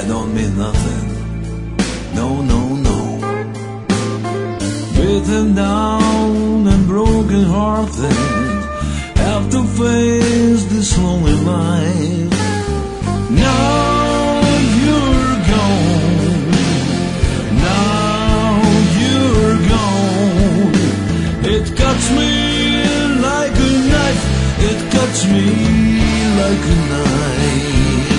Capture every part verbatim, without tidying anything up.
don't mean nothing. No, no, no. Beaten down and broken hearted, have to face this lonely life. Now you're gone. Now you're gone. It cuts me like a knife. It cuts me like a knife.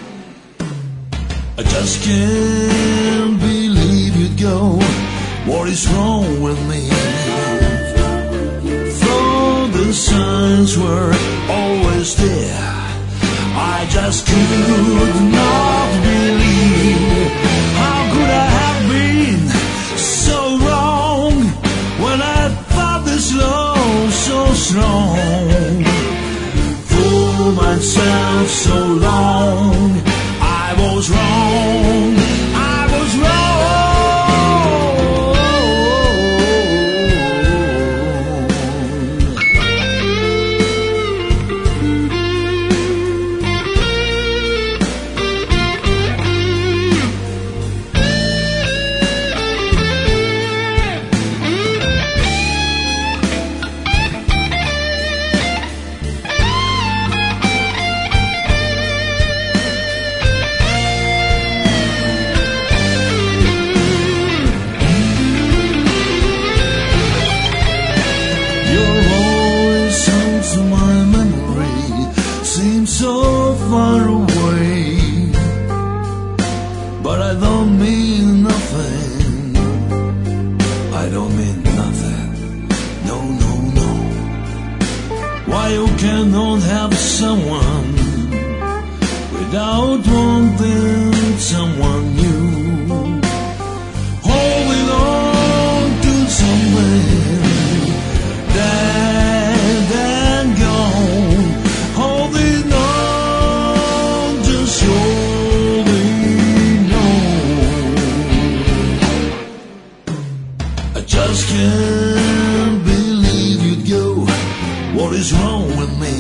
I just can't believe you'd go. What is wrong with me? Though the signs were always there, I just could not believe. How could I have been so wrong when I thought this love so strong? Fool myself so long, I was wrong, I was wrong. So far away, but I don't mean nothing. I don't mean nothing. No, no, no. Why you cannot have someone without wanting someone new? Holding on to something dead and gone. Holding on, just holding on. I just can't believe you'd go. What is wrong with me?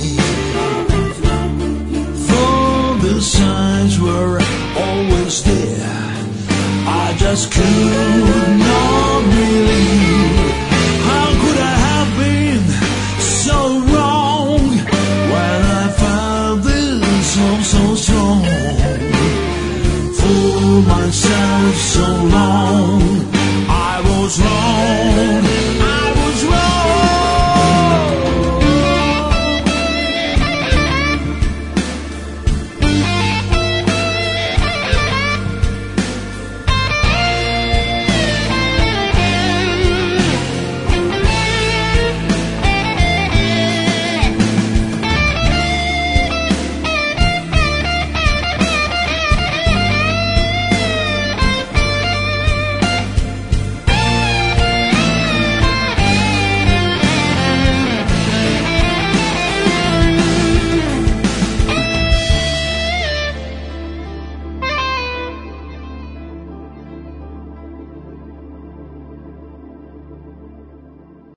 Though the signs were always there, I just could not believe. How could I have been so wrong when I found this love so strong? Fool myself so long.